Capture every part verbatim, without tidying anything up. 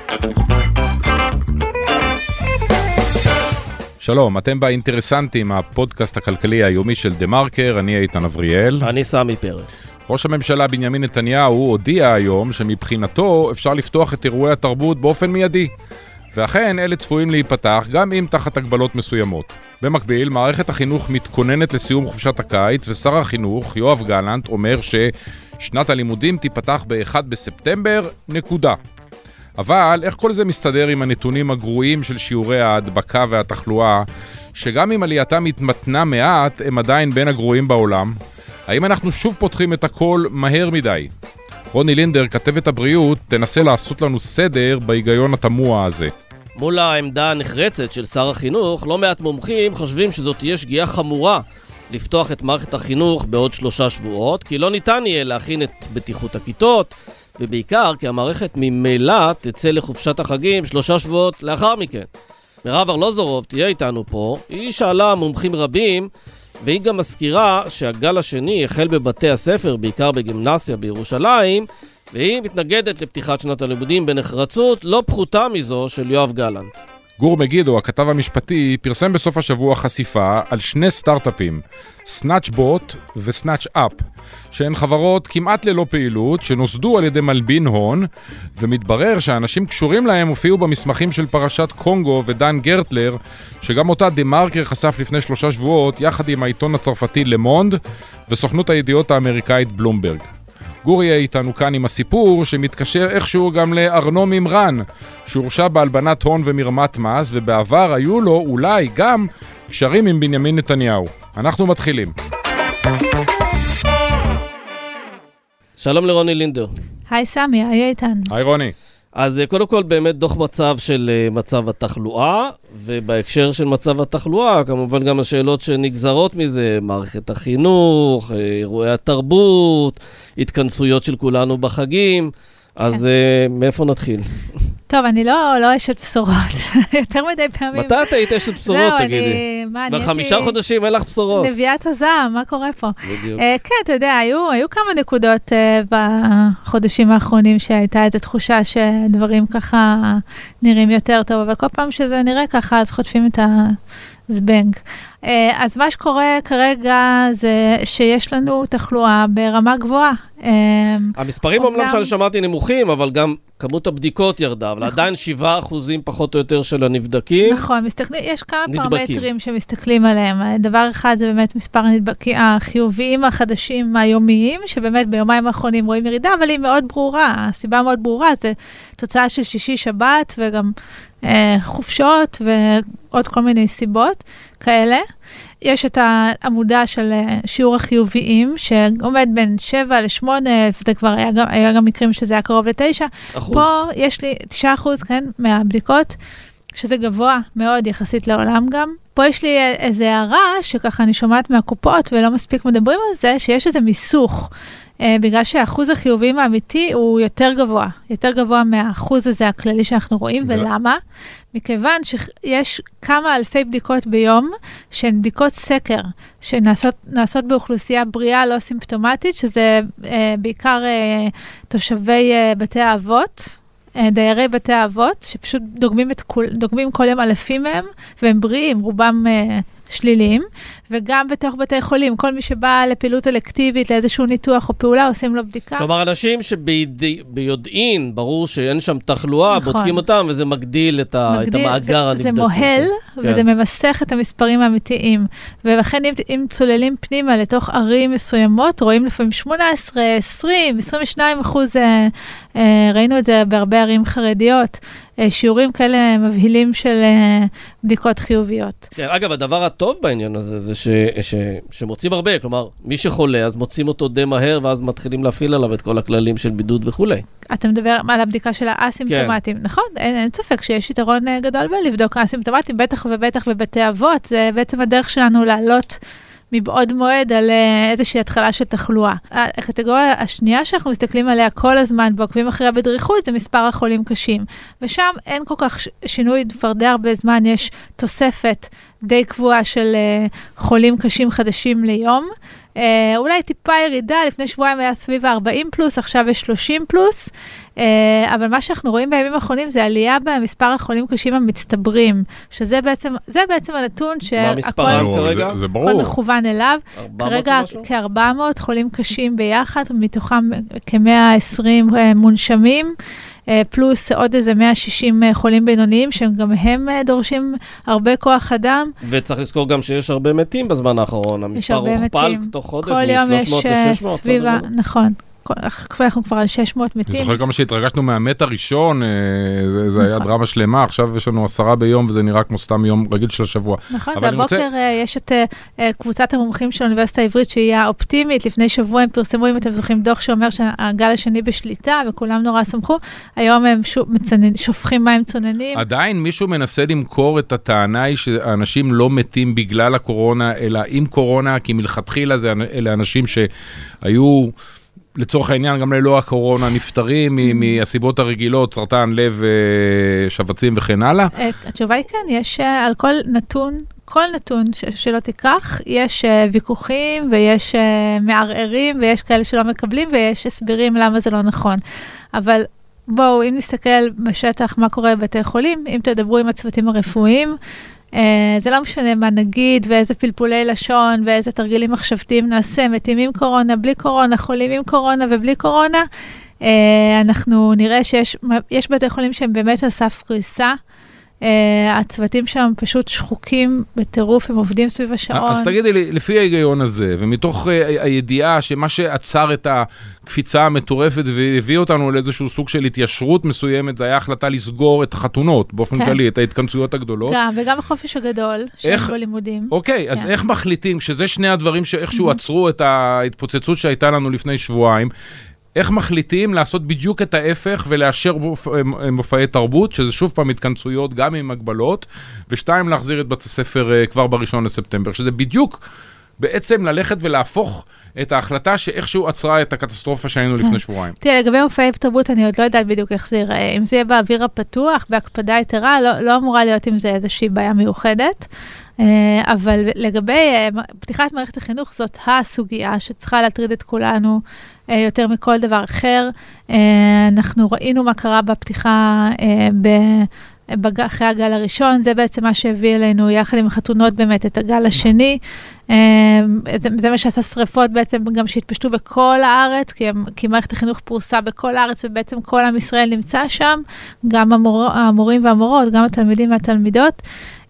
שלום, אתם באינטרסנטים, הפודקאסט הכלכלי היומי של דה מרקר, אני איתן אבריאל. אני סמי פרץ. ראש הממשלה בנימין נתניהו הודיע היום שמבחינתו אפשר לפתוח את אירועי התרבות באופן מיידי. ואכן, אלה צפויים להיפתח גם אם תחת הגבלות מסוימות. במקביל, מערכת החינוך מתכוננת לסיום חופשת הקיץ, ושר החינוך, יואב גלנט, אומר ששנת הלימודים תיפתח ב-אחד בספטמבר, נקודה. אבל איך כל זה מסתדר עם הנתונים הגרועים של שיעורי ההדבקה והתחלואה, שגם אם עלייתם מתמתנה מעט, הם עדיין בין הגרועים בעולם? האם אנחנו שוב פותחים את הכל מהר מדי? רוני לינדר, כתבת הבריאות, תנסה לעשות לנו סדר בהיגיון התמוה הזה. מול העמדה הנחרצת של שר החינוך, לא מעט מומחים חושבים שזאת תהיה שגיאה חמורה לפתוח את מערכת החינוך בעוד שלושה שבועות, כי לא ניתן יהיה להכין את בטיחות הכיתות, ובעיקר כי המערכת ממילא תצא לחופשת החגים שלושה שבועות לאחר מכן. מירב ארלוזורוב תהיה איתנו פה, היא שאלה מומחים רבים, והיא גם מזכירה שהגל השני החל בבתי הספר, בעיקר בגימנסיה בירושלים, והיא מתנגדת לפתיחת שנת הלימודים בנחרצות לא פחותה מזו של יואב גלנט. גור מגידו, הכתב המשפטי, פרסם בסוף השבוע חשיפה על שני סטארט-אפים, סנאצ'בוט וסנאצ'-אפ, שהן חברות כמעט ללא פעילות, שנוסדו על ידי מלבין הון, ומתברר שהאנשים קשורים להם הופיעו במסמכים של פרשת קונגו ודן גרטלר, שגם אותה דה מרקר חשף לפני שלושה שבועות, יחד עם העיתון הצרפתי למונד, וסוכנות הידיעות האמריקאית בלומברג. גור יהיה איתנו כאן עם הסיפור שמתקשר איכשהו גם לארנו מימרן, שהורשע בהלבנת הון ומרמת מס, ובעבר היו לו אולי גם קשרים עם בנימין נתניהו. אנחנו מתחילים. שלום לרוני לינדר. היי סמי, היי איתן. היי רוני. אז קודם כל באמת דוח מצב של מצב התחלואה, ובהקשר של מצב התחלואה, כמובן גם השאלות שנגזרות מזה, מערכת החינוך, אירועי התרבות, התכנסויות של כולנו בחגים, אז מאיפה נתחיל? טוב, אני לא, לא אשת בשורות, יותר מדי פעמים. מתי את היית אשת בשורות, תגידי? בחמישה חודשים אין לך בשורות. נביאת הזעם, מה קורה פה? בדיוק. כן, אתה יודע, היו, היו כמה נקודות בחודשים האחרונים שהייתה איזו תחושה שדברים ככה נראים יותר טוב, אבל כל פעם שזה נראה ככה, אז חוטפים את הזבנג. אז מה שקורה כרגע זה שיש לנו תחלואה ברמה גבוהה. המספרים אומנם שאני שמעתי נמוכים, אבל גם כמות הבדיקות ירדה, אבל עדיין שבעה אחוזים פחות או יותר של הנבדקים. נכון, יש כמה פרמטרים שמסתכלים עליהם. דבר אחד זה באמת מספר הנדבקים החיוביים החדשים היומיים, שבאמת ביומיים האחרונים רואים ירידה, אבל היא מאוד ברורה. הסיבה מאוד ברורה, זה תוצאה של שישי שבת וגם חופשות ועוד כל מיני סיבות כאלה. יש את העמודה של שיעור החיוביים, שעומד בין שבע לשמונה, וזה כבר היה גם, היה גם מקרים שזה היה קרוב לתשע. אחוז. פה יש לי תשעה אחוז, כן, מהבדיקות, שזה גבוה מאוד יחסית לעולם גם. פה יש לי איזו הערה, שככה אני שומעת מהקופות, ולא מספיק מדברים על זה, שיש איזה מיסוך, בגלל שהאחוז החיוביים האמיתי הוא יותר גבוה, יותר גבוה מהאחוז הזה הכללי שאנחנו רואים, ולמה? מכיוון שיש כמה אלפי בדיקות ביום, שהן בדיקות סקר, שנעשות באוכלוסייה בריאה לא סימפטומטית, שזה בעיקר תושבי בתי האבות, דיירי בתי האבות, שפשוט דוגמים, את כל, דוגמים כל יום אלפים מהם, והם בריאים, רובם שליליים, וגם בתוך בתי חולים, כל מי שבא לפעילות אלקטיבית, לאיזשהו ניתוח או פעולה, עושים לו בדיקה. כלומר, אנשים שביודעין, ברור שאין שם תחלואה, נכון. בודקים אותם, וזה מגדיל את, מגדיל, את המאגר הנבדקים. זה מוהל, כן. וזה ממסך את המספרים האמיתיים. ולכן אם, אם צוללים פנימה לתוך ערים מסוימות, רואים לפעמים שמונה עשרה, עשרים, עשרים ושניים אחוז, אה, אה, ראינו את זה בהרבה ערים חרדיות, שיעורים כאלה מבהילים של בדיקות חיוביות. כן, אגב, הדבר הטוב בעניין הזה, זה ש, ש, שמוצאים הרבה, כלומר, מי שחולה, אז מוצאים אותו די מהר, ואז מתחילים להפעיל עליו את כל הכללים של בידוד וכו'. אתה מדבר על הבדיקה של האסימפטומטים, כן. נכון? אין, אין ספק שיש יתרון גדול בלבדוק האסימפטומטים, בטח ובטח בבתי אבות, זה בעצם הדרך שלנו לעלות מבעוד מועד על איזושהי התחלה של תחלואה. הקטגוריה השנייה שאנחנו מסתכלים עליה כל הזמן, בעוקבים אחריה בדריכות, זה מספר החולים קשים. ושם אין כל כך שינוי, כבר די הרבה זמן יש תוספת די קבועה של חולים קשים חדשים ליום. אולי טיפה ירידה, לפני שבועיים היה סביב ה-ארבעים פלוס, עכשיו יש שלושים פלוס, אבל מה שאנחנו רואים בימים האחרונים זה עלייה במספר החולים קשים המצטברים, שזה בעצם, זה בעצם הנתון שהכל מכוון אליו. כרגע כ-ארבע מאות חולים קשים ביחד, מתוכם כ-מאה ועשרים מונשמים, פלוס עוד איזה מאה ושישים חולים בינוניים, שהם גם הם דורשים הרבה כוח אדם. וצריך לזכור גם שיש הרבה מתים בזמן האחרון, המספר הוכפל תוך חודש, מ-שלוש מאות ל-שש מאות. סביבה, נכון. אנחנו כבר על שש מאות מתים. אני זוכר כמה שהתרגשנו מהמת הראשון, זה היה דרמה שלמה, עכשיו יש לנו עשרה ביום, וזה נראה כמו סתם יום רגיל של השבוע. נכון, בבוקר יש את קבוצת המומחים של האוניברסיטה העברית, שהיא האופטימית, לפני שבוע הם פרסמו, אם אתם זוכרים, דוח שאומר שהגל השני בשליטה, וכולם נורא שמחו, היום הם שופכים מים צוננים. עדיין מישהו מנסה למכור את הטענה היא שאנשים לא מתים בגלל הקורונה, אלא עם קורונה, כי מלכתחילה אלה אנשים שהיו לצורך העניין, גם ללא הקורונה, נפטרים מהסיבות הרגילות, סרטן, לב, שבצים וכן הלאה? התשובה היא כן, יש על כל נתון, כל נתון שלא תיקח, יש ויכוחים ויש מערערים ויש כאלה שלא מקבלים ויש הסברים למה זה לא נכון. אבל בואו, אם נסתכל בשטח מה קורה בבתי חולים, אם תדברו עם הצוותים הרפואיים, זה לא משנה מה נגיד, ואיזה פלפולי לשון, ואיזה תרגילים מחשבתיים נעשה, מתים עם קורונה, בלי קורונה, חולים עם קורונה ובלי קורונה, אנחנו נראה שיש בתי חולים שהם באמת על סף קריסה, הצוותים שם פשוט שחוקים בטירוף, הם עובדים סביב השעון. אז תגידי לי, לפי ההיגיון הזה, ומתוך הידיעה שמה שעצר את הקפיצה המטורפת והביא אותנו לאיזשהו סוג של התיישרות מסוימת, זה היה החלטה לסגור את החתונות, באופן כללי, את ההתכנסויות הגדולות. גם, וגם החופש הגדול, שהם בלימודים. אוקיי, אז איך מחליטים, שזה שני הדברים שאיכשהו עצרו את ההתפוצצות שהייתה לנו לפני שבועיים, איך מחליטים לעשות בדיוק את ההפך ולאשר מופעי תרבות, שזה שוב פעם התכנסויות גם עם הגבלות, ושתיים, להחזיר את בית הספר כבר בראשון לספטמבר, שזה בדיוק בעצם ללכת ולהפוך את ההחלטה שאיכשהו עצרה את הקטסטרופה שהיינו לפני שבועיים. תראה, לגבי מופעי תרבות אני עוד לא יודעת בדיוק איך זה ייראה. אם זה יהיה באוויר הפתוח, בהקפדה יתרה, לא, לא אמורה להיות עם זה איזושהי בעיה מיוחדת. אבל לגבי פתיחת מערכת החינוך, זאת הסוגיה שצריכה להטריד את כולנו יותר מכל דבר אחר. אנחנו ראינו מה קרה בפתיחה אחרי הגל הראשון, זה בעצם מה שהביא אלינו יחד עם החתונות באמת את הגל השני. זה מה שעשה שריפות בעצם גם שהתפשטו בכל הארץ, כי, כי מערכת החינוך פרוסה בכל הארץ, ובעצם כל עם ישראל נמצא שם, גם המור, המורים והמורות, גם התלמידים והתלמידות,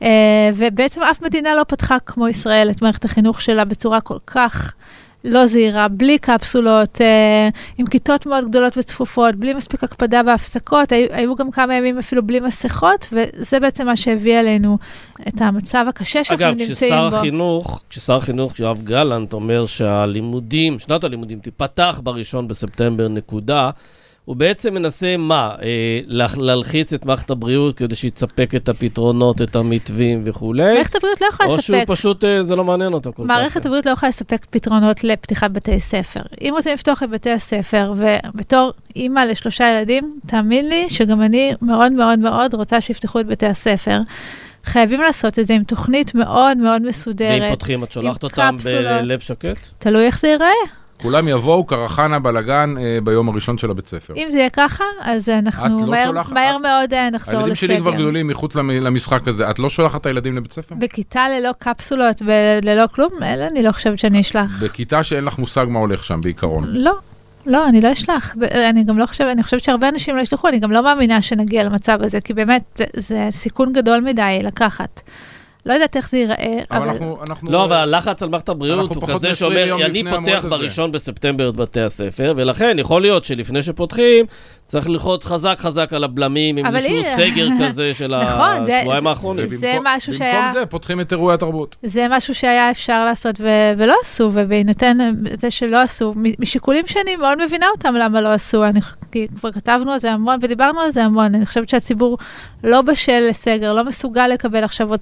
ובעצם אף מדינה לא פתחה כמו ישראל את מערכת החינוך שלה בצורה כל כך לא זהירה, בלי קפסולות, אה, עם כיתות מאוד גדולות וצפופות, בלי מספיק הקפדה בהפסקות, היו, היו גם כמה ימים אפילו בלי מסכות, וזה בעצם מה שהביא עלינו את המצב הקשה שאנחנו אגב, נמצאים בו. אגב, כששר כששר החינוך יואב גלנט אומר שהלימודים, שנת הלימודים תיפתח בראשון בספטמבר נקודה, הוא בעצם מנסה מה? אה, להלחיץ את מערכת הבריאות כדי שיצפק את הפתרונות, את המתווים וכו'. מערכת הבריאות לא יכולה לספק. או שהוא פשוט, אה, זה לא מעניין אותו כל כך. מערכת הבריאות לא יכולה לספק פתרונות לפתיחת בתי ספר. אם רוצים לפתוח את בתי הספר, ובתור אימא לשלושה ילדים, תאמין לי שגם אני מאוד מאוד מאוד רוצה שיפתחו את בתי הספר. חייבים לעשות את זה עם תוכנית מאוד מאוד מסודרת. ואם פותחים, את שולחת אותם בלב שקט? תלוי איך זה ייראה. כולם יבואו קרחנה בלגן אה, ביום הראשון של הבית ספר. אם זה יהיה ככה, אז אנחנו לא מהר, שולח, מהר את... מאוד נחזור לסגר. הילדים שלי כבר גדולים מחוץ למשחק הזה. את לא שולחת את הילדים לבית ספר? בכיתה ללא קפסולות וללא כלום? אלה, אני לא חושבת שאני אשלח. בכיתה שאין לך מושג מה הולך שם בעיקרון. לא, לא, אני לא אשלח. אני גם לא חושבת, אני חושבת שהרבה אנשים לא ישלחו, אני גם לא מאמינה שנגיע למצב הזה, כי באמת זה, זה סיכון גדול מדי לקחת. לא יודעת איך זה ייראה, אבל... אנחנו, אנחנו... לא, אבל הלחץ על מערכת הבריאות הוא כזה שאומר, אני פותח בראשון בספטמבר את בתי הספר, ולכן יכול להיות שלפני שפותחים, צריך ללחוץ חזק חזק על הבלמים, עם איזשהו סגר כזה של השבועיים האחרונים. זה משהו שהיה... במקום זה פותחים את אירועי התרבות. זה משהו שהיה אפשר לעשות ולא עשו, ובהינתן זה שלא עשו, משיקולים שאני מאוד מבינה אותם למה לא עשו, כי כבר כתבנו על זה המון ודיברנו על זה המון, אני חושבת שהציבור לא בשל לסגר, לא מסוגל לקבל עכשיו עוד סגר,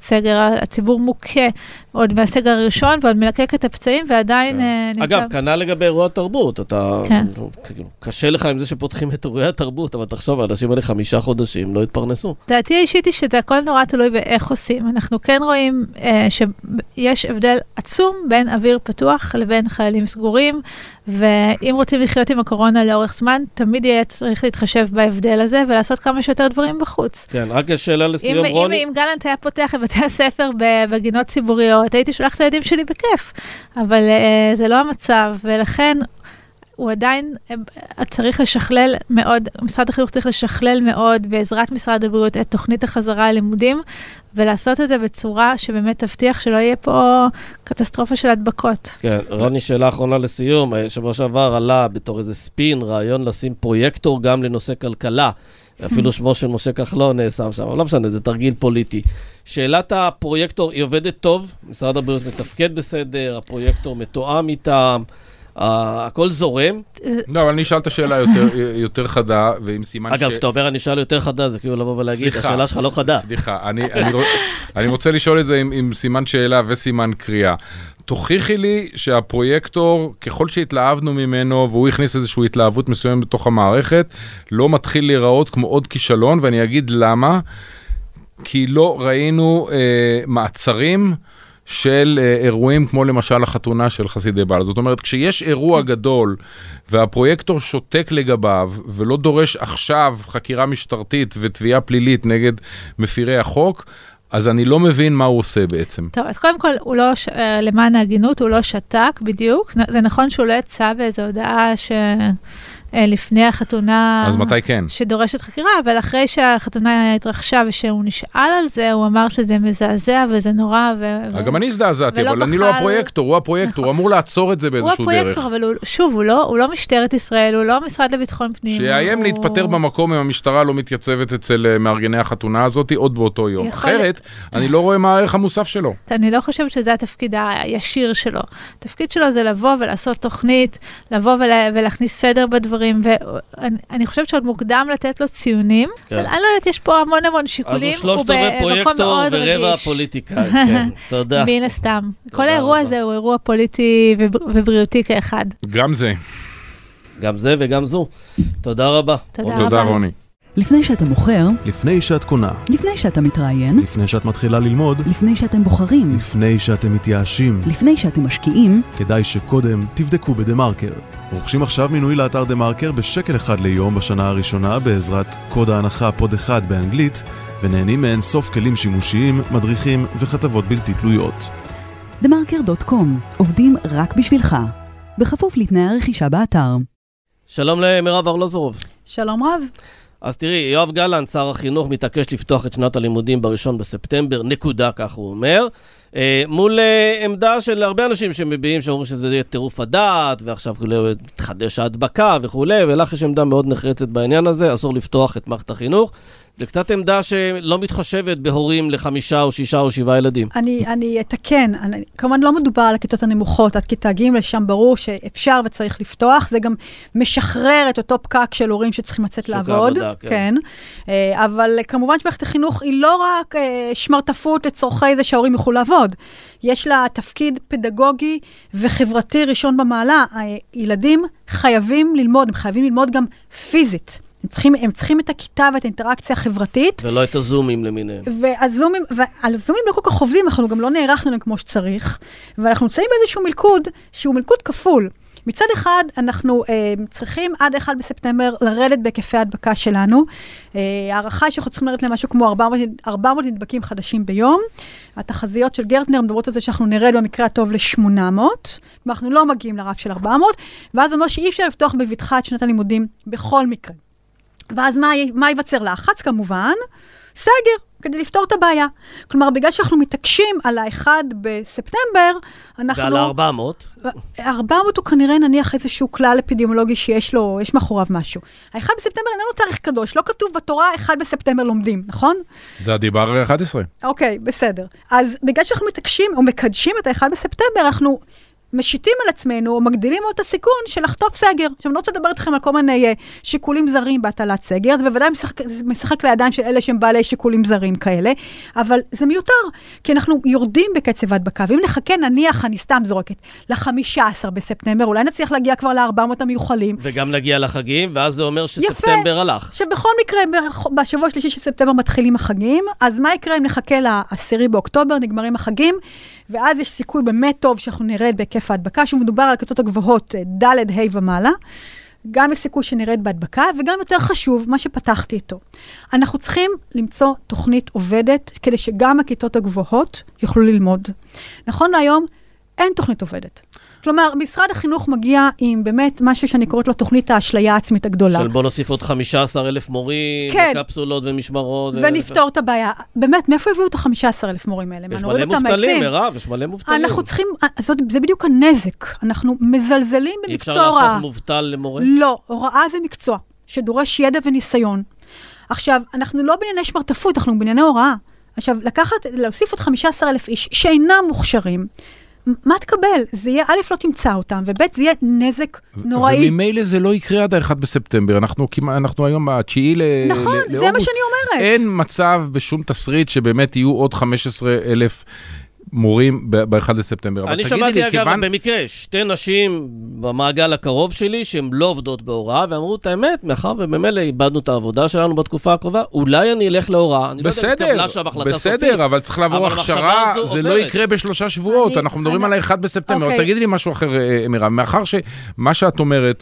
הציבור מוכה עוד מהסגר הראשון, ועוד מלקק את הפצעים, ועדיין נמצא... אגב, כנ"ל לגבי אירועי התרבות, אתה... כן. קשה לך עם זה שפותחים את אירועי התרבות, אבל תחשוב, האנשים האלה חמישה חודשים לא התפרנסו. דעתי האישית היא שזה הכל נורא תלוי באיך עושים. אנחנו כן רואים אה, שיש הבדל עצום בין אוויר פתוח לבין חיילים סגורים, ואם רוצים לחיות עם הקורונה לאורך זמן, תמיד יהיה צריך להתחשב בהבדל הזה, ולעשות כמה שיותר דברים בחוץ. כן, רק יש שאלה לסיום, אם, רוני. אם, אם גלנט היה פותח את בתי הספר בגינות ציבוריות, הייתי שולחת את הילדים שלי בכיף, אבל אה, זה לא המצב, ולכן הוא עדיין צריך לשכלל מאוד, משרד החינוך צריך לשכלל מאוד בעזרת משרד הבריאות את תוכנית החזרה ללימודים, ולעשות את זה בצורה שבאמת תבטיח שלא יהיה פה קטסטרופה של הדבקות. כן, רוני, שאלה אחרונה לסיום. שבוע שעבר עלה בתור איזה ספין, רעיון לשים פרויקטור גם לנושא כלכלה. אפילו שמו של משה כחלון נעשם שם, אבל לא משנה, זה תרגיל פוליטי. שאלת הפרויקטור, היא עובדת טוב? משרד הבריאות מתפקד בסדר, הפרויקטור מתואם איתם, הכל זורם. לא, אבל אני אשאל את השאלה יותר חדה, ועם סימן ש... אגב, כשאתה אומר אני שאל יותר חדה, זה כאילו לבוא ולהגיד, השאלה שלך לא חדה. סליחה, אני רוצה לשאול את זה עם סימן שאלה וסימן קריאה. תוכיחי לי שהפרויקטור, ככל שהתלהבנו ממנו, והוא הכניס איזושהי התלהבות מסוימת בתוך המערכת, לא מתחיל להיראות כמו עוד כישלון, ואני אגיד למה, כי לא ראינו אה, מעצרים של אה, אירועים כמו למשל החתונה של חסידי בעל. זאת אומרת, כשיש אירוע גדול, והפרויקטור שותק לגביו, ולא דורש עכשיו חקירה משטרתית ותביעה פלילית נגד מפירי החוק, אז אני לא מבין מה הוא עושה בעצם. טוב, אז קודם כל, הוא לא, למען ההגינות, הוא לא שתק בדיוק. זה נכון שהוא לא יצא באיזו הודעה שלפני החתונה... אז מתי כן? שדורשת חקירה, אבל אחרי שהחתונה התרחשה ושהוא נשאל על זה, הוא אמר שזה מזעזע וזה נורא ו... גם אני הזדעזעתי, אבל אני לא הפרויקטור, הוא הפרויקטור, הוא אמור לעצור את זה באיזשהו דרך. הוא הפרויקטור, אבל שוב, הוא לא משטרת ישראל, הוא לא משרד לביטחון פנים. שיאיים להתפטר במקום אם המשטרה לא מתייצבת אצל מארגני החתונה הזאת, עוד באותו יום. אחרת, אני לא רואה מה הערך המוסף שלו. אני לא חושבת שזה התפקיד הישיר שלו. התפקיד שלו זה לבוא ולעשות תוכנית, לבוא ולהכניס סדר בדברים, ואני חושבת שעוד מוקדם לתת לו ציונים, אבל אני לא יודעת, יש פה המון המון שיקולים, אז הוא שלושת רבעי פרויקטור ורבע הפוליטיקאי, כן, תודה. מן הסתם. כל האירוע הזה הוא אירוע פוליטי ובריאותי כאחד. גם זה. גם זה וגם זו. תודה רבה. תודה רוני. לפני שאתה מוכר, לפני שאת קונה, לפני שאתה מתראיין, לפני שאת מתחילה ללמוד, לפני שאתם בוחרים, לפני שאתם מתייאשים, לפני שאתם משקיעים, כדאי שקודם תבדקו בדמרקר. רוכשים עכשיו מינוי לאתר דמרקר בשקל אחד ליום בשנה הראשונה בעזרת קוד ההנחה פוד אחד באנגלית, ונהנים מאין סוף כלים שימושיים, מדריכים וכתבות בלתי תלויות. דמרקר דוט קום, עובדים רק בשבילך, בכפוף לתנאי הרכישה באתר. שלום למירב ארלוזורוב. שלום רב. אז תראי, יואב גלנט, שר החינוך, מתעקש לפתוח את שנת הלימודים בראשון בספטמבר, נקודה, כך הוא אומר, אה, מול אה, עמדה של הרבה אנשים שמביעים, שאומרים שזה יהיה טירוף הדעת, ועכשיו תחדש ההדבקה וכו', ולך יש עמדה מאוד נחרצת בעניין הזה, אסור לפתוח את מערכת החינוך. זה קצת עמדה שלא מתחשבת בהורים לחמישה או שישה או שבעה ילדים. אני, אני אתקן, אני, כמובן לא מדובר על הכיתות הנמוכות, עד כיתה ג' לשם ברור שאפשר וצריך לפתוח, זה גם משחרר את אותו פקק של הורים שצריכים לצאת לעבוד. עבודה, כן. כן. אבל כמובן שמערכת החינוך היא לא רק שמרטפות לצורכי זה שההורים יוכלו לעבוד. יש לה תפקיד פדגוגי וחברתי ראשון במעלה. הילדים חייבים ללמוד, הם חייבים ללמוד גם פיזית. הם צריכים, הם צריכים את הכיתה ואת האינטראקציה החברתית. ולא את הזומים למיניהם. והזומים, ועל הזומים לא כל כך עובדים, אנחנו גם לא נערכנו להם כמו שצריך, ואנחנו נמצאים באיזשהו מלכוד, שהוא מלכוד כפול. מצד אחד, אנחנו אה, צריכים עד אחד בספטמבר לרדת בהיקפי ההדבקה שלנו. אה, הערכה היא שאנחנו צריכים לרדת למשהו כמו ארבע מאות נדבקים חדשים ביום. התחזיות של גרטנר מדברות על זה שאנחנו נרד במקרה הטוב ל-שמונה מאות. אנחנו לא מגיעים לרף של ארבע מאות, ואז אומר שאי אפשר לפתוח בבטחה את שנת הלימודים בכל מקרה. ואז מה, מה ייווצר? לחץ כמובן? סגר, כדי לפתור את הבעיה. כלומר, בגלל שאנחנו מתעקשים על האחד בספטמבר, אנחנו... ועל ארבע מאות? ארבע מאות הוא כנראה נניח איזשהו כלל אפידמיולוגי שיש לו, יש מאחוריו משהו. האחד בספטמבר איננו תאריך קדוש, לא כתוב בתורה, אחד בספטמבר לומדים, נכון? זה הדיבר אחת עשרה. אוקיי, בסדר. אז בגלל שאנחנו מתעקשים או מקדשים את האחד בספטמבר, אנחנו משיתים על עצמנו, או מגדילים את הסיכון של לחטוף סגר. עכשיו, אני רוצה לדבר איתכם על כל מיני שיקולים זרים בהטלת סגר, זה בוודאי משחק, משחק לידיים של אלה שהם בעלי שיקולים זרים כאלה, אבל זה מיותר, כי אנחנו יורדים בקצב ההדבקה, ואם נחכה, נניח, אני סתם זורקת, ל-חמישה עשר בספטמבר, אולי נצליח להגיע כבר ל-ארבע מאות המיוחלים. וגם נגיע לחגים, ואז זה אומר שספטמבר הלך. שבכל מקרה, בשבוע השלישי של ספטמבר מתחילים החגים, אז מה יקרה אם נחכה לעשירי באוקטובר, נגמרים החגים, ואז יש סיכוי באמת טוב שאנחנו נרד בהיקף ההדבקה, שמדובר על הכיתות הגבוהות ד' ה' ומעלה, גם יש סיכוי שנרד בהדבקה, וגם יותר חשוב, מה שפתחתי איתו. אנחנו צריכים למצוא תוכנית עובדת, כדי שגם הכיתות הגבוהות יוכלו ללמוד. נכון להיום, אין תוכנית עובדת. כלומר, משרד החינוך מגיע עם באמת משהו שאני קוראת לו תוכנית האשליה העצמית הגדולה. של בוא נוסיף עוד חמישה עשר אלף מורים, כן. קפסולות ומשמרות. ונפתור ו... את הבעיה. באמת, מאיפה הביאו את ה-חמישה עשר אלף מורים האלה? יש מלא מובטלים, מרב, יש מלא מובטלים. אנחנו צריכים, זאת, זה בדיוק הנזק. אנחנו מזלזלים במקצוע רע. אי אפשר להפוך מובטל למורה? לא, הוראה זה מקצוע, שדורש ידע וניסיון. עכשיו, אנחנו לא בענייני שמרטפות, אנחנו בענייני הוראה. עכשיו, לקחת, להוסיף עוד חמישה עשר אלף איש שאינם מוכשרים, מה תקבל? זה יהיה, א', לא תמצא אותם, וב', זה יהיה נזק נוראי. וממילא זה לא יקרה עד ה-אחד בספטמבר. אנחנו, אנחנו היום התשיעי לאוגוסט. נכון, זה מה שאני אומרת. אין מצב בשום תסריט שבאמת יהיו עוד חמישה עשר אלף מורים ב-אחד לספטמבר. אני שמעתי אגב במקרה, שתי נשים במעגל הקרוב שלי, שהן לא עובדות בהוראה, ואמרו את האמת, מאחר ובמילא איבדנו את העבודה שלנו בתקופה הקרובה, אולי אני אלך להוראה. בסדר, בסדר, אבל צריך לעבור הכשרה, זה לא יקרה בשלושה שבועות, אנחנו מדברים על ה-אחד בספטמבר. תגידי לי משהו אחר, מירב, מאחר שמה שאת אומרת,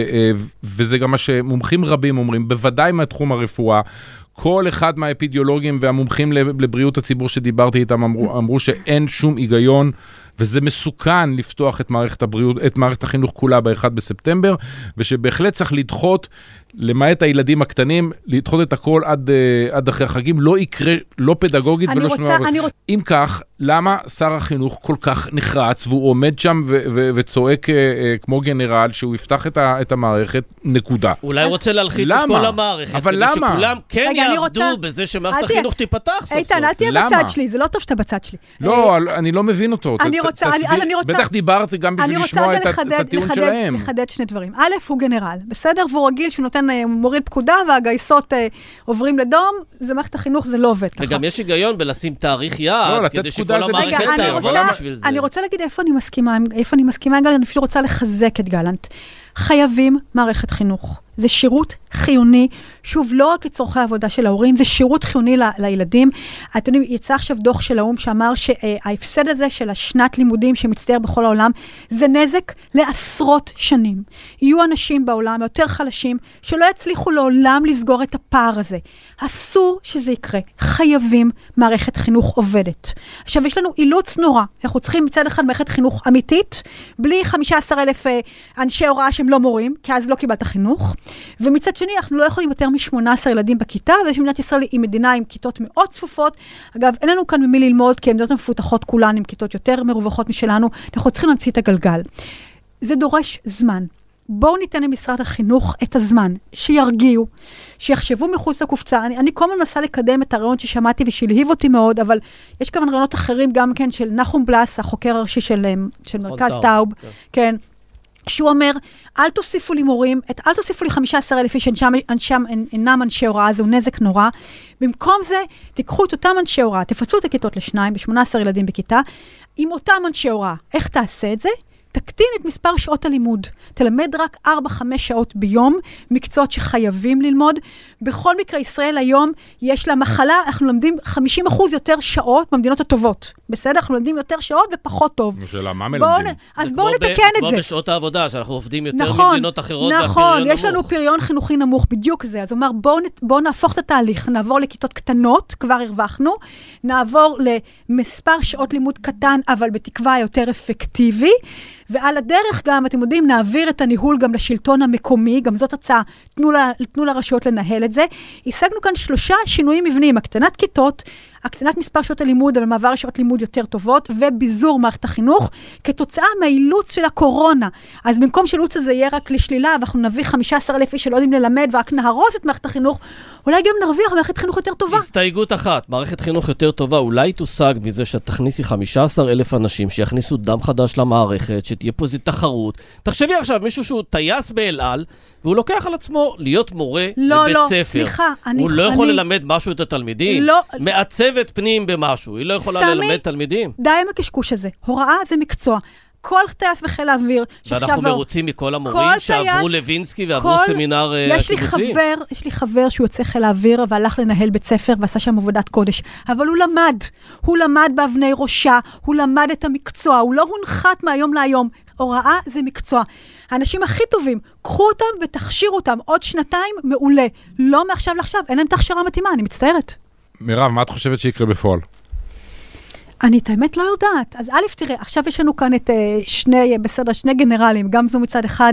וזה גם מה שמומחים רבים אומרים, בוודאי מהתחום הרפואה, כל אחד מהאפידאולוגים והמומחים לבריאות הציבור שדיברתי איתם אמרו, אמרו שאין שום היגיון, וזה מסוכן לפתוח את מערכת הבריאות, את מערכת החינוך כולה ב-אחד בספטמבר, ושבהחלט צריך לדחות, למעט הילדים הקטנים, לדחות את הכל עד, עד אחרי החגים, לא יקרה, לא פדגוגית ולא שום דבר. רוצ... אם כך, למה שר החינוך כל כך נחרץ, והוא עומד שם ו- ו- וצועק כמו גנרל, שהוא יפתח את, ה- את המערכת, נקודה. אולי רוצה להלחיץ את כל המערכת, אבל כדי למה? שכולם כן רגע, יעבדו רוצה... בזה שמערכת החינוך תיפתח סוף סוף. איתן, אל תהיה בצד שלי, זה לא טוב שאתה בצד שלי. לא, אני לא מבין אותו. אני רוצה, אני רוצה... בטח דיברת גם בשביל לשמוע את הטיעון שלהם. אני רוצה לחדד שני דברים. א', הוא גנרל, בסדר? והוא רגיל שהוא נותן, מוריד פקודה, והגייסות עוברים לדום, זה מערכת החינוך, זה לא עובד ככה. וגם יש היגיון בלשים תאריך יעד, כדי שכל המערכת תעבוד בשביל זה. אני רוצה להגיד איפה אני מסכימה, איפה אני מסכימה עם גלנט, אני אפילו רוצה לחזק את גלנט. חייבים מערכת חינוך. זה שירות חיוני, שוב, לא רק לצורכי העבודה של ההורים, זה שירות חיוני ל- לילדים. אתם יודעים, יצא עכשיו דוח של האום שאמר שההפסד הזה של השנת לימודים שמצטער בכל העולם, זה נזק לעשרות שנים. יהיו אנשים בעולם יותר חלשים, שלא יצליחו לעולם לסגור את הפער הזה. אסור שזה יקרה. חייבים מערכת חינוך עובדת. עכשיו, יש לנו אילוץ נורא. אנחנו צריכים מצד אחד מערכת חינוך אמיתית, בלי חמישה עשר אלף אנשי הוראה שהם לא מורים, כי אז לא קיבלת חינוך. ומצד שני, אנחנו לא יכולים יותר מ-שמונה עשר ילדים בכיתה, ויש מדינת ישראל היא מדינה עם כיתות מאוד צפופות. אגב, אין לנו כאן ממי ללמוד, כי המדינות המפותחות כולן עם כיתות יותר מרווחות משלנו, אנחנו צריכים להמציא את הגלגל. זה דורש זמן. בואו ניתן למשרד החינוך את הזמן, שירגיעו, שיחשבו מחוץ לקופצה. אני, אני כל הזמן מנסה לקדם את הרעיון ששמעתי ושלהיב אותי מאוד, אבל יש כמה רעיונות אחרים גם כן של נחום בלס, החוקר הראשי של, של מרכז טאוב, כן. שהוא אומר, אל תוסיפו לי מורים, את, אל תוסיפו לי חמישה עשר אלף איש אנשם אינם אנשי הוראה, זהו נזק נורא. במקום זה, תיקחו את אותם אנשי הוראה, תפצלו את הכיתות לשניים, ב-שמונה עשר ילדים בכיתה, עם אותם אנשי הוראה. איך תעשה את זה? תקטין את מספר שעות הלימוד. תלמד רק ארבע חמש שעות ביום, מקצועות שחייבים ללמוד. בכל מקרה, ישראל היום יש לה מחלה, אנחנו לומדים חמישים אחוז יותר שעות במדינות הטובות. בסדר? אנחנו לומדים יותר שעות ופחות טוב. שאלה, מה מלמדים? אז בואו נתקן את זה. כמו בשעות העבודה, שאנחנו עובדים יותר ממדינות אחרות, נכון, יש לנו פריון חינוכי נמוך, בדיוק זה. אז הוא אומר, בואו נהפוך את התהליך, נעבור לכיתות קטנות, כבר הרווחנו, נעבור למספר שעות לימוד קטן, אבל בתקווה יותר אפקטיבי, ועל הדרך גם, אתם יודעים, נעביר את הניהול גם לשלטון המקומי, גם זאת הצעה, תנו, לה, תנו לרשויות לנהל את זה. השגנו כאן שלושה שינויים מבניים, הקטנת כיתות, הקטנת מספר שעות הלימוד, אבל מעבר שעות לימוד יותר טובות, וביזור מערכת החינוך, כתוצאה מהאילוץ של הקורונה. אז במקום שאילוץ הזה יהיה רק לשלילה, ואנחנו נביא חמישה עשר אלף איש שלא יודעים ללמד, ורק נהרוס את מערכת החינוך, אולי גם נרוויח מערכת חינוך יותר טובה. הסתייגות אחת, מערכת חינוך יותר טובה, אולי תושג מזה שתכניסי חמישה עשר אלף אנשים, שיכניסו דם חדש למערכת, שתהיה פה איזו תחרות. תחשבי עכשיו, מישהו שהוא טייס באל על, והוא לוקח על עצמו להיות מורה לא, בבית לא, ספר. סליחה, אני... הוא לא יכול אני... ללמד משהו את התלמידים. לא... מעצבת פנים במשהו, היא לא יכולה סמי, ללמד תלמידים. די עם הקשקוש הזה. הוראה זה מקצוע. כל טייס בחיל האוויר, ואנחנו מרוצים מכל המורים שעברו לוינסקי ועברו כל... סמינר יש לי חבר, יש לי חבר שהוא יוצא חיל האוויר והלך לנהל בית ספר ועשה שם עבודת קודש, אבל הוא למד, הוא למד באבני ראשה, הוא למד את המקצוע, הוא לא הונחת מהיום להיום. הוראה זה מקצוע. האנשים הכי טובים, קחו אותם ותכשירו אותם עוד שנתיים מעולה. לא מעכשיו לעכשיו, אין להם את ההכשרה מתאימה, אני מצטערת. מירב, מה את חושבת שיקרה בפועל? אני את האמת לא יודעת. אז א', תראה, עכשיו יש לנו כאן את שני, בסדר, שני גנרלים, גם זו מצד אחד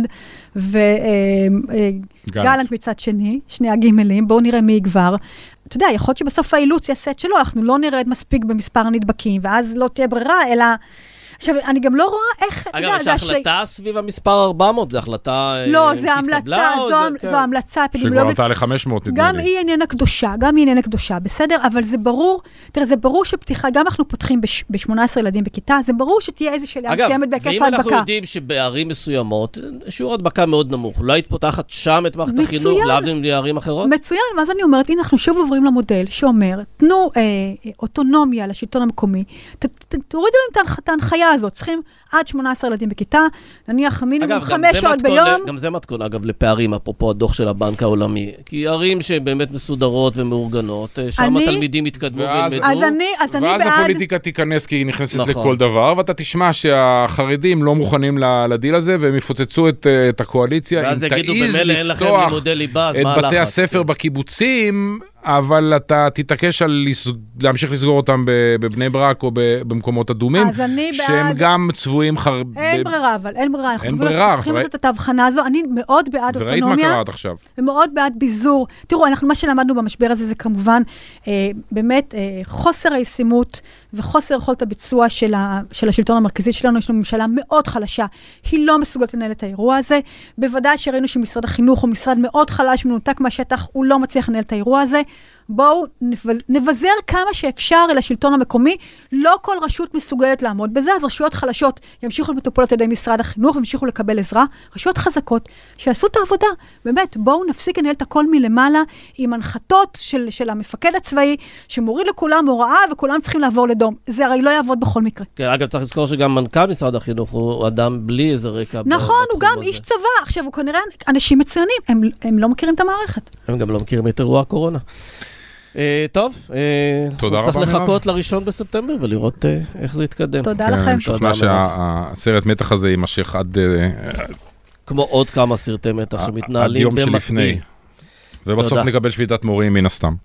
וגלנט מצד שני, שני הגימלים, בואו נראה מי יגבר. אתה יודע, יכול להיות שבסוף האילוץ יעשה את שלו, אנחנו לא נרד מספיק במספר הנדבקים, ואז לא תהיה ברירה, אלא... עכשיו, אני גם לא רואה איך... אגב, יש החלטה סביב המספר ארבע מאות, זו החלטה שהתקבלה? לא, זו המלצה, זו המלצה אפידמיולוגית. שכבר עלתה ל-חמש מאות, נדמה לי. גם היא איננה קדושה, גם היא איננה קדושה, בסדר? אבל זה ברור, תראה, זה ברור שפתיחה, גם אנחנו פותחים ב-שמונה עשרה ילדים בכיתה, זה ברור שתהיה איזה שאלה מסוימת בהיקף ההדבקה. ואם אנחנו יודעים שבערים מסוימות, שיעור הדבקה מאוד נמוך, לא היית פותחת שם את מערכת החינוך, להבדיל מערים אחרות? מצוין, ואז אני אומרת, הנה, אנחנו שוב עוברים למודל שאומר, תנו אוטונומיה לשלטון המקומי, תורידו להם את ההנחיה הזאת, צריכים עד שמונה עשרה ילדים בכיתה, נניח מינימום חמש שעות ביום. גם זה מתכון, אגב, לפערים, אפרופו הדוח של הבנק העולמי, כי ערים שבאמת מסודרות ומאורגנות, שם התלמידים יתקדמו וילמדו. אז אני בעד... ואז הפוליטיקה תיכנס, כי היא נכנסת לכל דבר, ואתה תשמע שהחרדים לא מוכנים לדיל הזה, והם יפוצצו את הקואליציה, אם תעיז לפתוח את בתי הספר בקיבוצים, אבל אתה תתעקש על להמשיך לסגור אותם בבני ברק או במקומות אדומים, שהם גם צבועים חר... אין ברירה, אבל אין ברירה. אין ברירה. צריכים לעשות את ההבחנה הזו. אני מאוד בעד אוטונומיה. וראית מה קרה עד עכשיו. ומאוד בעד ביזור. תראו, אנחנו, מה שלמדנו במשבר הזה זה כמובן אה, באמת אה, חוסר הישימות וחוסר יכולת הביצוע של, ה, של השלטון המרכזי שלנו. יש לנו ממשלה מאוד חלשה. היא לא מסוגלת לנהל את האירוע הזה. בוודאי שראינו שמשרד החינוך הוא משרד מאוד חלש, מנותק מהשטח, הוא לא מצליח לנהל את האירוע הזה. בואו נבזר כמה שאפשר אל השלטון המקומי, לא כל רשות מסוגלת לעמוד בזה, אז רשויות חלשות ימשיכו לטופל על ידי משרד החינוך, ימשיכו לקבל עזרה, רשויות חזקות שיעשו את העבודה, באמת, בואו נפסיק לנהל את הכל מלמעלה, עם הנחתות של, של המפקד הצבאי, שמוריד לכולם הוראה, וכולם צריכים לעבור לדום, זה הרי לא יעבוד בכל מקרה. כן, אגב, צריך לזכור שגם מנכ"ל משרד החינוך הוא אדם בלי איזה רקע. נכון, הוא גם איש צבא, עכשיו הוא כנראה אנשים מצוינים, הם, הם לא מכירים את המערכת. הם גם לא מכירים את אירוע הקורונה. טוב, צריך לחכות לראשון בספטמבר ולראות איך זה יתקדם. תודה לכם. אני משוכנע שהסרט מתח הזה יימשך עד... כמו עוד כמה סרטי מתח שמתנהלים במקביל. עד יום שלפני. ובסוף נקבל שביתת מורים מן הסתם.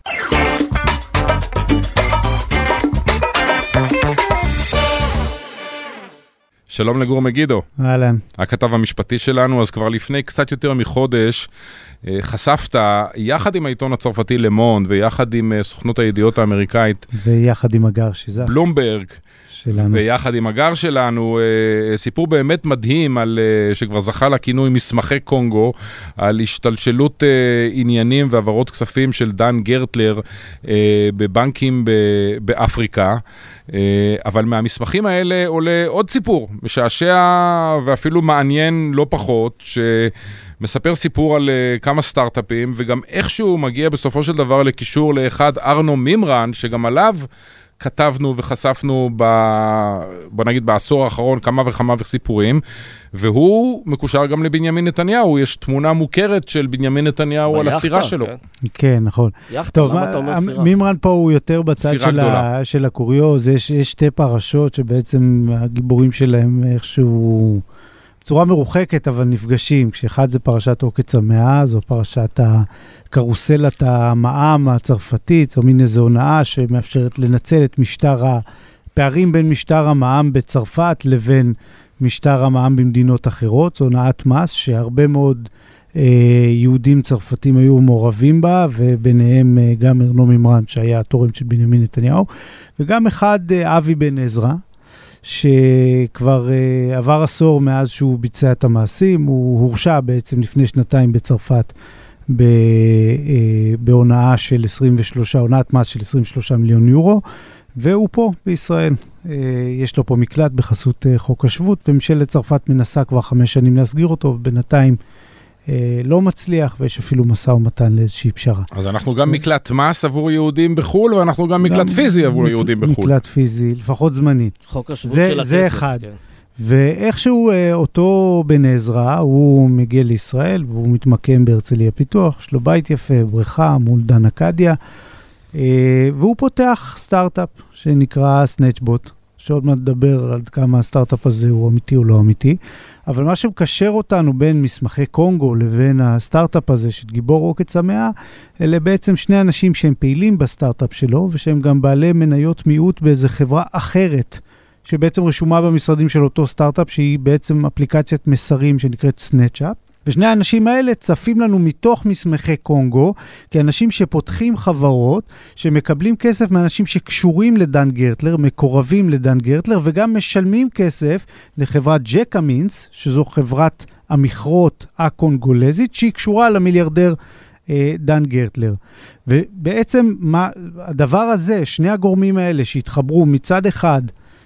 שלום לגור מגידו. אהלן. הכתב המשפטי שלנו, אז כבר לפני קצת יותר מחודש, חשפת יחד עם העיתון הצרפתי למונד, ויחד עם סוכנות הידיעות האמריקאית, ויחד עם הגר שיזף. בלומברג, שלנו. ויחד עם הגר שלנו, סיפור באמת מדהים, על, שכבר זכה לכינוי מסמכי קונגו, על השתלשלות עניינים ועברות כספים של דן גרטלר בבנקים באפריקה. אבל מהמסמכים האלה עולה עוד סיפור, משעשע ואפילו מעניין לא פחות, שמספר סיפור על כמה סטארט-אפים, וגם איכשהו מגיע בסופו של דבר לקישור לאחד ארנו מימרן, שגם עליו כתבנו וחשפנו, ב, בוא נגיד בעשור האחרון, כמה וכמה סיפורים, והוא מקושר גם לבנימין נתניהו, יש תמונה מוכרת של בנימין נתניהו ביחדה, על הסירה שלו. כן, כן נכון. יחדה, טוב, למה אתה אומר סירה? מימרן פה הוא יותר בצד של, ה, של הקוריוז, יש, יש שתי פרשות שבעצם הגיבורים שלהם איכשהו... בצורה מרוחקת, אבל נפגשים. כשאחד זה פרשת עוקץ המאה, זו פרשת הקרוסלת המע"מ הצרפתית, זו מין איזו הונאה שמאפשרת לנצל את משטר הפערים בין משטר המע"מ בצרפת לבין משטר המע"מ במדינות אחרות. זו הונאת מס שהרבה מאוד יהודים צרפתים היו מעורבים בה, וביניהם גם ארנו מימרן, שהיה התורם של בנימין נתניהו, וגם אחד אבי בן עזרא, שכבר uh, עבר עשור מאז שהוא ביצע את המעשים, הוא הורשע בעצם לפני שנתיים בצרפת ב, uh, בהונאה של עשרים ושלוש, הונאת מס של עשרים ושלושה מיליון יורו, והוא פה בישראל. Uh, יש לו פה מקלט בחסות uh, חוק השבות, וממשלת צרפת מנסה כבר חמש שנים להסגיר אותו, ובינתיים uh, לא מצליח, ויש אפילו מסע ומתן לאיזושהי פשרה. אז אנחנו גם מקלט מס עבור יהודים בחול, ואנחנו גם מקלט פיזי עבור יהודים בחול. מקלט פיזי, לפחות זמני. חוק השבות של הכסף. זה אחד. ואיכשהו אותו בן עזרא, הוא מגיע לישראל, והוא מתמקם בהרצליה פיתוח, יש לו בית יפה, בריכה מול דן אקדיה, והוא פותח סטארט-אפ שנקרא סנאצ'בוט, שעוד מעט נדבר על כמה הסטארט-אפ הזה הוא אמיתי או לא אמיתי, אבל מה שמקשר אותנו בין מסמכי קונגו לבין הסטארט-אפ הזה של גיבור עוקץ המאה, אלה בעצם שני אנשים שהם פעילים בסטארט-אפ שלו, ושהם גם בעלי מניות מיעוט באיזו חברה אחרת, שבעצם רשומה במשרדים של אותו סטארט-אפ, שהיא בעצם אפליקציית מסרים שנקראת סנאצ'אפ. ושני האנשים האלה צפים לנו מתוך מסמכי קונגו, כאנשים שפותחים חברות, שמקבלים כסף מאנשים שקשורים לדן גרטלר, מקורבים לדן גרטלר, וגם משלמים כסף לחברת ג'קמינס, שזו חברת המכרות הקונגולזית, שהיא קשורה למיליארדר אה, דן גרטלר. ובעצם מה, הדבר הזה, שני הגורמים האלה שהתחברו מצד אחד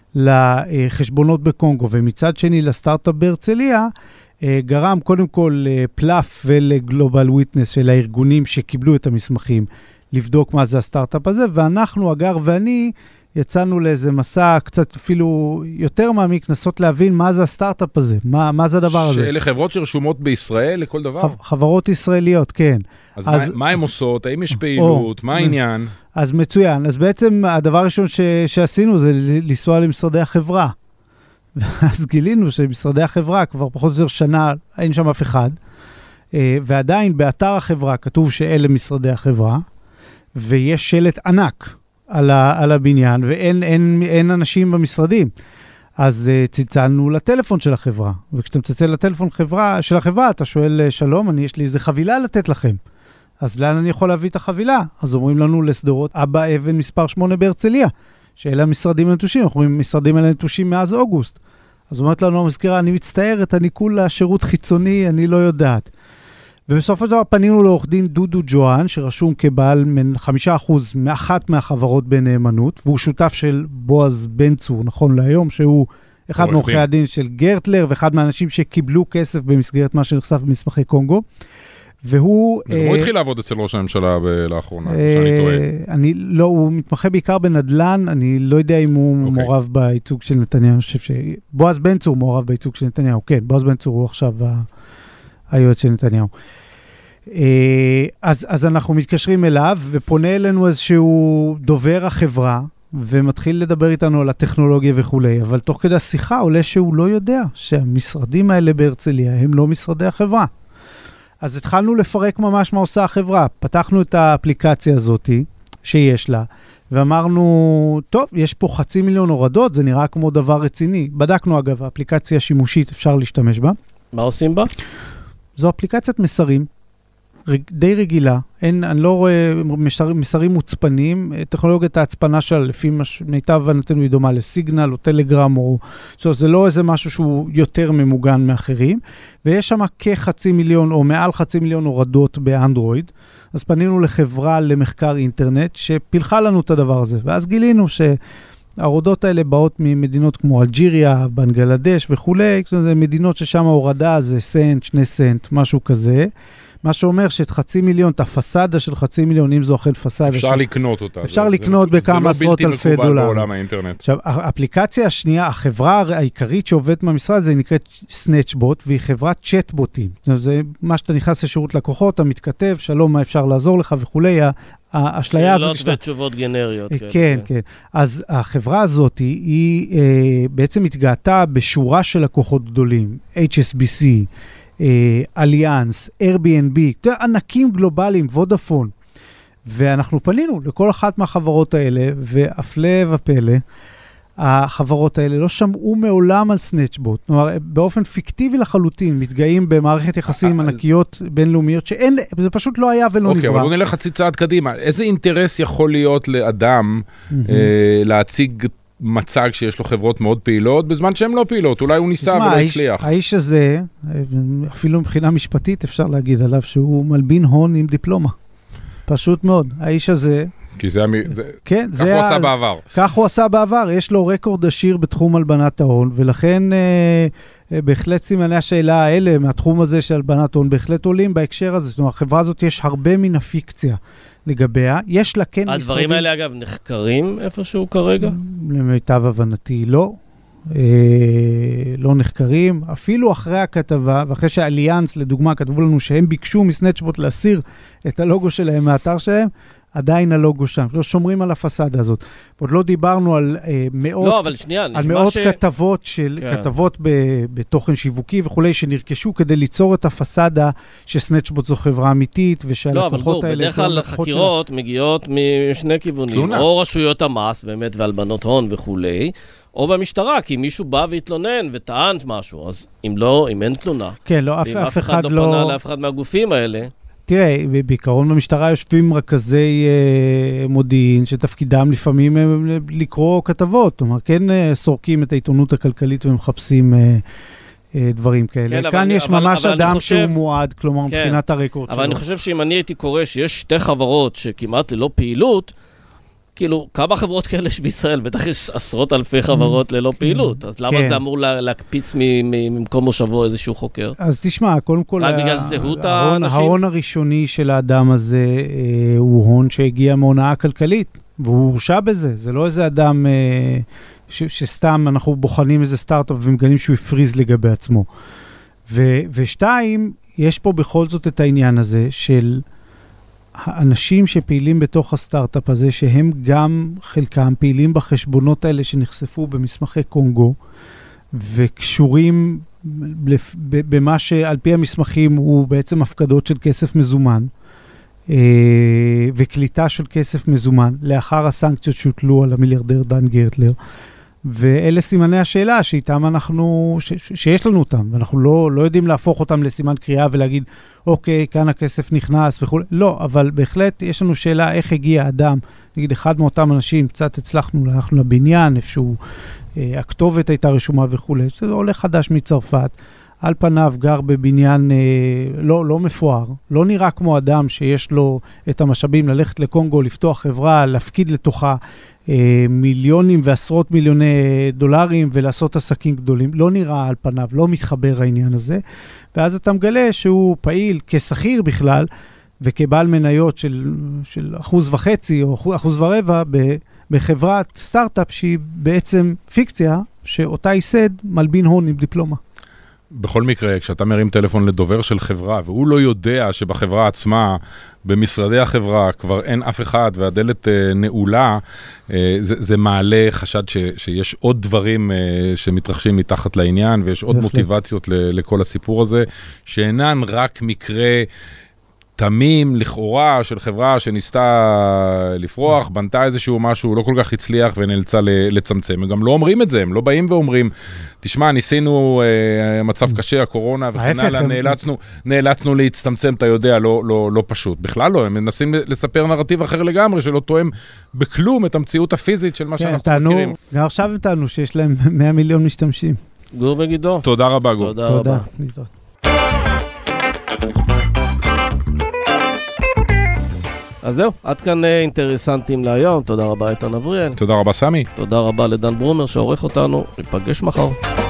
לחשבונות בקונגו, ומצד שני לסטארט-אפ בהרצליה, גרם קודם כל לפלאף ולגלובל וויטנס של הארגונים שקיבלו את המסמכים לבדוק מה זה הסטארט-אפ הזה, ואנחנו, אגר ואני, יצאנו לאיזה מסע קצת אפילו יותר מעמיק, נסות להבין מה זה הסטארט-אפ הזה, מה, מה זה הדבר הזה. שאלה חברות שרשומות בישראל לכל דבר? ח- חברות ישראליות, כן. אז, אז מה, מה הן עושות? האם יש פעילות? או, מה העניין? אז מצוין. אז בעצם הדבר הראשון ש- שעשינו זה לנסוע למשרדי החברה. ואז גילינו שמשרדי החברה כבר פחות או יותר שנה, אין שם אף אחד, ועדיין באתר החברה כתוב שאלה משרדי החברה, ויש שלט ענק על, ה, על הבניין, ואין אין, אין אנשים במשרדים. אז צלצלנו לטלפון של החברה, וכשאתה מצלצל לטלפון חברה, של החברה, אתה שואל, שלום, אני, יש לי איזה חבילה לתת לכם. אז לאן אני יכול להביא את החבילה? אז אומרים לנו לסדרות אבא אבן מספר שמונה בהרצליה, שאלה המשרדים הנטושים, אנחנו אומרים, משרדים האלה נטושים מאז אוגוסט. אז אומרת לנו המזכירה, אני מצטערת, אני כולה שירות חיצוני, אני לא יודעת. ובסופו של דבר פנינו לעורך דין דודו ג'ואן, שרשום כבעל חמישה אחוז מאחת מהחברות בנאמנות, והוא שותף של בועז בן צור, נכון להיום, שהוא אחד מעורכי הדין של גרטלר, ואחד מהאנשים שקיבלו כסף במסגרת מה שנחשף במסמכי קונגו. והוא... הוא התחיל לעבוד אצל ראש הממשלה לאחרונה, שאני טועה. אני לא, הוא מתמחה בעיקר בנדלן, אני לא יודע אם הוא מעורב בייצוג של נתניהו, אני חושב שבועז בן צור מעורב בייצוג של נתניהו, כן, בועז בן צור הוא עכשיו היועץ של נתניהו. אז, אז אנחנו מתקשרים אליו, ופונה אלינו איזשהו דובר החברה, ומתחיל לדבר איתנו על הטכנולוגיה וכו', אבל תוך כדי השיחה עולה שהוא לא יודע שהמשרדים האלה בהרצליה הם לא משרדי החברה. אז התחלנו לפרק ממש מה עושה החברה. פתחנו את האפליקציה הזאת שיש לה, ואמרנו, טוב, יש פה חצי מיליון הורדות, זה נראה כמו דבר רציני. בדקנו אגב, האפליקציה שימושית, אפשר להשתמש בה. מה עושים בה? זו אפליקציית מסרים, די רגילה. אין, אני לא רואה מסרים, מסרים מוצפנים. טכנולוגיית ההצפנה שלה, לפי מיטב הבנתנו, היא דומה לסיגנל או טלגרם, או... זאת, זה לא איזה משהו שהוא יותר ממוגן מאחרים. ויש שם כחצי מיליון, או מעל חצי מיליון הורדות באנדרואיד. אז פנינו לחברה למחקר אינטרנט, שפילחה לנו את הדבר הזה. ואז גילינו שההורדות האלה באות ממדינות כמו אלג'יריה, בנגלדש וכולי. זה מדינות ששם ההורדה זה סנט, שני סנט, משהו כזה. מה שאומר שאת חצי מיליון, את הפסדה של חצי מיליון, אם זו אכן פסדה... אפשר ש... לקנות אותה. אפשר זה, לקנות זה, בכמה עשרות אלפי דולר. זה לא בלתי מקובל בעולם האינטרנט. עכשיו, האפליקציה השנייה, החברה העיקרית שעובדת מהמשרד, זה נקראת סנאצ'בוט, והיא חברת צ'טבוטים. זה מה שאתה נכנס לשירות לקוחות, אתה מתכתב, שלום, מה אפשר לעזור לך וכולי, האשליה הזאת... שאלות ותשובות גנריות. כן, כן, כן. אז החברה הזאת, היא בעצם התגעתה בשורה של לקוחות גדולים, אייץ' אס בי סי, אליאנס, Airbnb, ענקים גלובליים, וודאפון. ואנחנו פנינו לכל אחת מהחברות האלה, והפלא ופלא, החברות האלה לא שמעו מעולם על סנאצ'בוט. כלומר, באופן פיקטיבי לחלוטין, מתגאים במערכת יחסים ענקיות בינלאומיות, שאין, זה פשוט לא היה ולא נברא. אוקיי, אבל בוא נלך חצי צעד קדימה. איזה אינטרס יכול להיות לאדם להציג מצג שיש לו חברות מאוד פעילות, בזמן שהן לא פעילות? אולי הוא ניסה ולא הצליח. האיש הזה, אפילו מבחינה משפטית אפשר להגיד עליו, שהוא מלבין הון עם דיפלומה. פשוט מאוד. האיש הזה... כי זה... כן, כך הוא עשה בעבר. כך הוא עשה בעבר. יש לו רקורד עשיר בתחום הלבנת ההון, ולכן בהחלט סימני השאלה האלה, מהתחום הזה של הלבנת ההון, בהחלט עולים בהקשר הזה. זאת אומרת, החברה הזאת יש הרבה מן הפיקציה לגביה. יש לה כן... הדברים האלה, אגב, נחקרים איפשהו כרגע? למיטב הבנתי, לא. לא נחקרים. אפילו אחרי הכתבה, ואחרי שהאליאנס, לדוגמה, כתבו לנו שהם ביקשו מסנאצ'בוט להסיר את הלוגו שלהם מהאתר שלהם, עדיין הלוגו שם, לא שומרים על הפסדה הזאת. עוד לא דיברנו על אה, מאות, לא, אבל שנייה, על מאות ש... כתבות, של, כן. כתבות ב, בתוכן שיווקי וכולי, שנרכשו כדי ליצור את הפסדה שסנאצ'בוט זו חברה אמיתית, ושהלקוחות לא, אבל האלה... בדרך כלל חקירות שלה... מגיעות משני כיוונים, תלונה. או רשויות המס, באמת, והלבנות הון וכולי, או במשטרה, כי מישהו בא והתלונן וטען משהו, אז אם לא, אם אין תלונה, כן, לא, אף, אף אחד לא... פונה לאף אחד מהגופים האלה, תראה, בעיקרון במשטרה יושבים רכזי אה, מודיעין, שתפקידם לפעמים אה, לקרוא כתבות, זאת אומרת, כן אה, סורקים את העיתונות הכלכלית ומחפשים אה, אה, דברים כאלה. כן, כאן אבל, יש אבל, ממש אבל אדם חושב, שהוא מועד, כלומר, כן, מבחינת הרקורד שלו. אבל אני חושב שאם אני הייתי קורא שיש שתי חברות שכמעט ללא פעילות, כאילו, כמה חברות כאלה יש בישראל? בטח יש עשרות אלפי חברות ללא פעילות, אז למה זה אמור להקפיץ ממקום מושבו איזשהו חוקר? אז תשמע, קודם כל, בגלל זהות האנשים? ההון הראשוני של האדם הזה הוא הון שהגיע מהונאה כלכלית, והוא הורשע בזה. זה לא איזה אדם שסתם אנחנו בוחנים איזה סטארט-אפ ומגלים שהוא הפריז לגבי עצמו. ושתיים, יש פה בכל זאת את העניין הזה של... האנשים שפעילים בתוך הסטארט-אפ הזה, שהם גם חלקם פעילים בחשבונות האלה שנחשפו במסמכי קונגו, וקשורים במה שעל פי המסמכים הוא בעצם הפקדות של כסף מזומן, וקליטה של כסף מזומן, לאחר הסנקציות שהוטלו על המיליארדר דן גרטלר, ואלה סימני השאלה שאיתם אנחנו, ש, שיש לנו אותם, ואנחנו לא, לא יודעים להפוך אותם לסימן קריאה ולהגיד, אוקיי, כאן הכסף נכנס וכו'. לא, אבל בהחלט יש לנו שאלה איך הגיע אדם, נגיד אחד מאותם אנשים, קצת הצלחנו, הלכנו לבניין, איפשהו, אה, הכתובת הייתה רשומה וכו'. זה עולה חדש מצרפת, על פניו גר בבניין אה, לא, לא מפואר, לא נראה כמו אדם שיש לו את המשאבים ללכת לקונגו, לפתוח חברה, להפקיד לתוכה, מיליונים ועשרות מיליוני דולרים ולעשות עסקים גדולים. לא נראה על פניו, לא מתחבר העניין הזה. ואז אתה מגלה שהוא פעיל כשכיר בכלל, וכבעל מניות של, של אחוז וחצי או אחוז ורבע בחברת סטארט-אפ שהיא בעצם פיקציה, שאותה ייסד מלבין הון עם דיפלומה. בכל מקרה, כשאתה מרים טלפון לדובר של חברה, והוא לא יודע שבחברה עצמה, במשרדי החברה, כבר אין אף אחד, והדלת אה, נעולה, אה, זה, זה מעלה חשד ש, שיש עוד דברים אה, שמתרחשים מתחת לעניין, ויש עוד מוטיבציות ל, לכל הסיפור הזה, שאינן רק מקרה תמים, לכאורה, של חברה שניסתה לפרוח, בנתה איזשהו משהו, לא כל כך הצליח ונאלצה לצמצם. הם גם לא אומרים את זה, הם לא באים ואומרים, תשמע, ניסינו אה, מצב קשה, הקורונה וכן הלאה, נאלצנו, נאלצנו להצטמצם, אתה יודע, לא, לא, לא פשוט. בכלל לא, הם מנסים לספר נרטיב אחר לגמרי, שלא תואם בכלום את המציאות הפיזית של מה כן, שאנחנו טענו, מכירים. גם עכשיו הם טענו שיש להם מאה מיליון משתמשים. גור וגידו. תודה רבה, גור. תודה, תודה רבה. אז זהו, עד כאן אינטרסנטים להיום. תודה רבה איתן אבריאל. תודה רבה סמי. תודה רבה לדן ברומר שעורך אותנו. ניפגש מחר.